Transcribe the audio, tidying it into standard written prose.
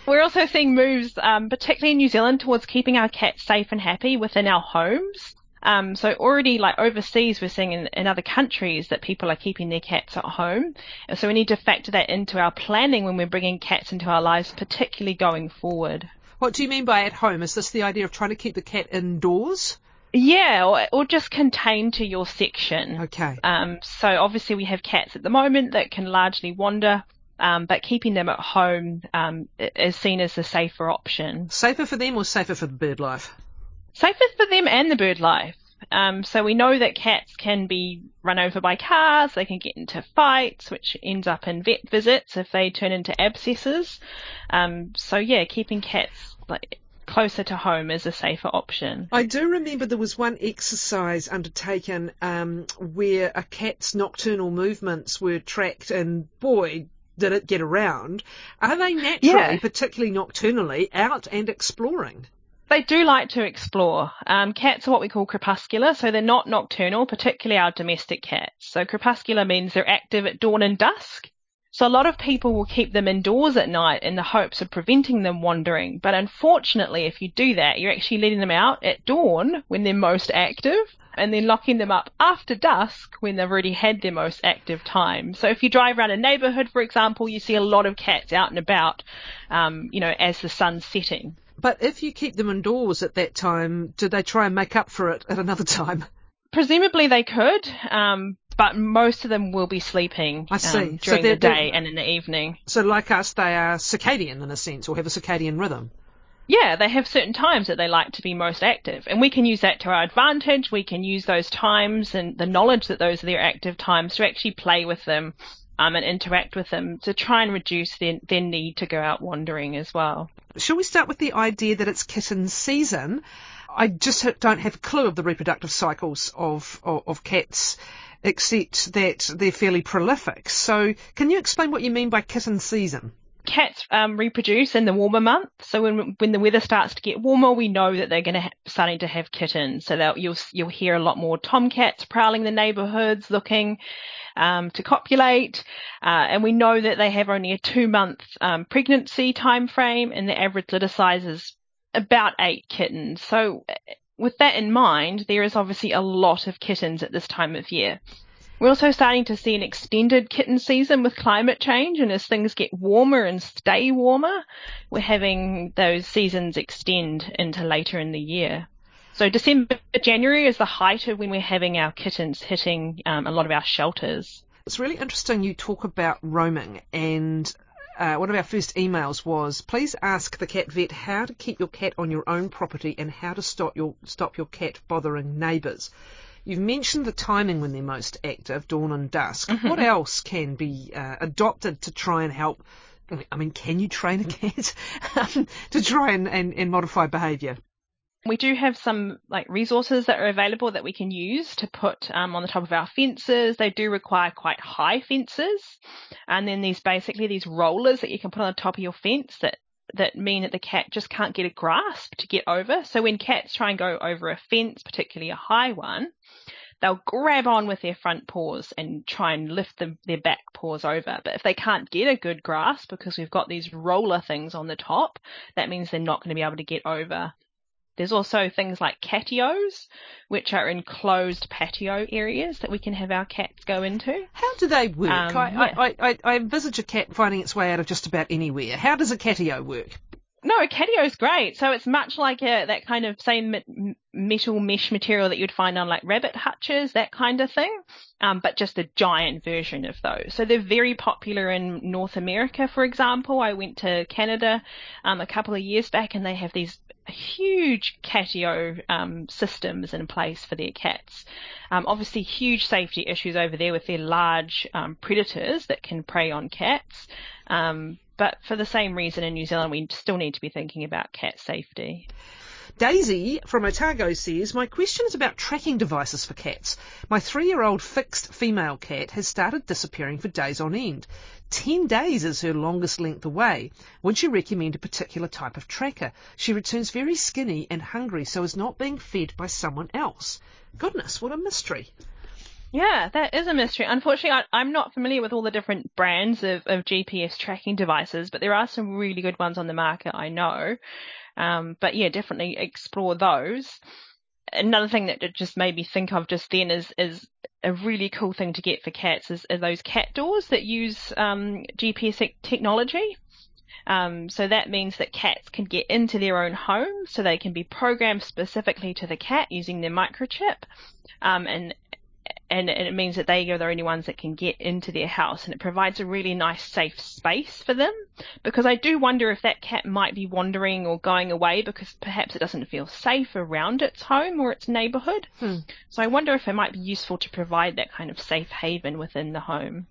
We're also seeing moves, particularly in New Zealand, towards keeping our cats safe and happy within our homes. So already, like overseas, we're seeing in other countries that people are keeping their cats at home. And so we need to factor that into our planning when we're bringing cats into our lives, particularly going forward. What do you mean by at home? Is this the idea of trying to keep the cat indoors? Yeah, or just contained to your section. Okay. So obviously we have cats at the moment that can largely wander, but keeping them at home is seen as the safer option. Safer for them or safer for the bird life? Safer for them and the bird life. So we know that cats can be run over by cars, they can get into fights, which ends up in vet visits if they turn into abscesses. So yeah, keeping cats closer to home is a safer option. I do remember there was one exercise undertaken where a cat's nocturnal movements were tracked, and boy, did it get around. Are they naturally, particularly nocturnally, out and exploring? They do like to explore. Cats are what we call crepuscular, so they're not nocturnal, particularly our domestic cats. So crepuscular means they're active at dawn and dusk. So a lot of people will keep them indoors at night in the hopes of preventing them wandering. But unfortunately, if you do that, you're actually letting them out at dawn when they're most active, and then locking them up after dusk when they've already had their most active time. So if you drive around a neighbourhood, for example, you see a lot of cats out and about, as the sun's setting. But if you keep them indoors at that time, do they try and make up for it at another time? Presumably they could, but most of them will be sleeping during the day and in the evening. So like us, they are circadian in a sense, or have a circadian rhythm. Yeah, they have certain times that they like to be most active, and we can use that to our advantage. We can use those times and the knowledge that those are their active times to actually play with them and interact with them to try and reduce their need to go out wandering as well. Shall we start with the idea that it's kitten season? I just don't have a clue of the reproductive cycles of cats, except that they're fairly prolific. So can you explain what you mean by kitten season? Cats reproduce in the warmer months. So when the weather starts to get warmer, we know that they're going to starting to have kittens. So you'll hear a lot more tomcats prowling the neighbourhoods looking to copulate. And we know that they have only a 2-month pregnancy time frame, and the average litter size is about 8 kittens. So with that in mind, there is obviously a lot of kittens at this time of year. We're also starting to see an extended kitten season with climate change, and as things get warmer and stay warmer, we're having those seasons extend into later in the year. So December, January is the height of when we're having our kittens hitting a lot of our shelters. It's really interesting you talk about roaming, and one of our first emails was, please ask the cat vet how to keep your cat on your own property and how to stop your cat bothering neighbours. You've mentioned the timing when they're most active, dawn and dusk. Mm-hmm. What else can be adopted to try and help? I mean, can you train a cat to try and modify behaviour? We do have some resources that are available that we can use to put on the top of our fences. They do require quite high fences. And then there's basically these rollers that you can put on the top of your fence that mean that the cat just can't get a grasp to get over. So when cats try and go over a fence, particularly a high one, they'll grab on with their front paws and try and lift their back paws over. But if they can't get a good grasp because we've got these roller things on the top, that means they're not going to be able to get over. There's also things like catios, which are enclosed patio areas that we can have our cats go into. How do they work? I envisage a cat finding its way out of just about anywhere. How does a catio work? No, a catio is great. So it's much like that kind of same metal mesh material that you'd find on rabbit hutches, that kind of thing, but just a giant version of those. So they're very popular in North America, for example. I went to Canada a couple of years back, and they have these huge catio systems in place for their cats. Obviously, huge safety issues over there with their large predators that can prey on cats. But for the same reason in New Zealand, we still need to be thinking about cat safety. Daisy from Otago says, my question is about tracking devices for cats. My 3-year-old fixed female cat has started disappearing for days on end. 10 days is her longest length away. Would you recommend a particular type of tracker? She returns very skinny and hungry, so is not being fed by someone else. Goodness, what a mystery. Yeah, that is a mystery. Unfortunately, I'm not familiar with all the different brands of GPS tracking devices, but there are some really good ones on the market, I know. But yeah, definitely explore those. Another thing that it just made me think of just then is a really cool thing to get for cats is those cat doors that use GPS technology. So that means that cats can get into their own home, so they can be programmed specifically to the cat using their microchip. And it means that they are the only ones that can get into their house, and it provides a really nice safe space for them, because I do wonder if that cat might be wandering or going away because perhaps it doesn't feel safe around its home or its neighborhood. So I wonder if it might be useful to provide that kind of safe haven within the home.